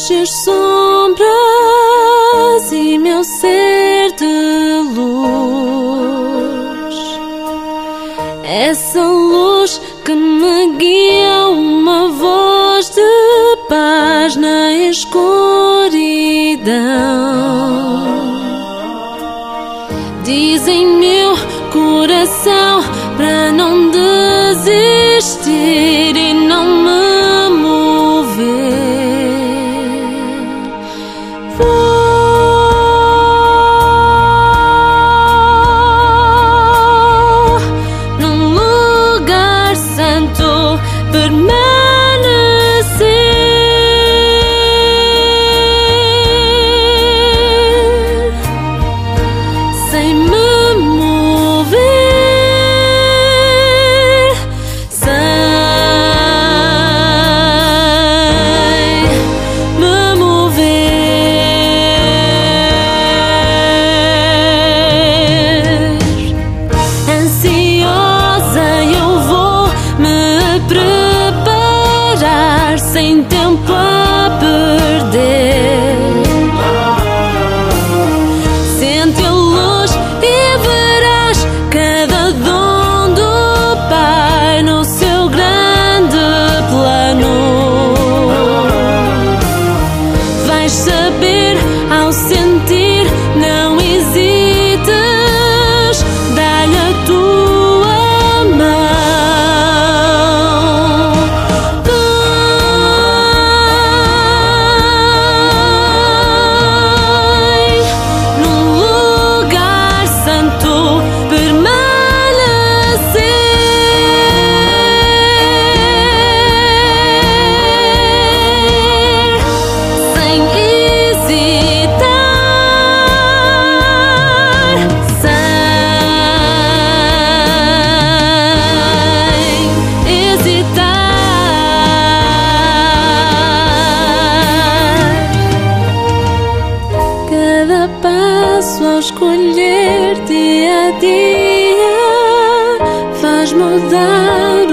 ser sombras e meu ser de luz. Essa luz que me guia, uma voz de paz na escuridão. Diz em meu coração para não desistir e não me mover. Vou num lugar santo permanecer, sem me mover, sem me mover. Ansiosa eu vou me preparar, sem tempo a perder. Sente a luz e verás cada dom do Pai no seu grande plano. Vais saber ao sentir, não hesites, dá-lhe a tua mão. Vai num lugar santo permanecer, sem hesitar, sem hesitar. Cada passo ao escolher dia a dia faz mudar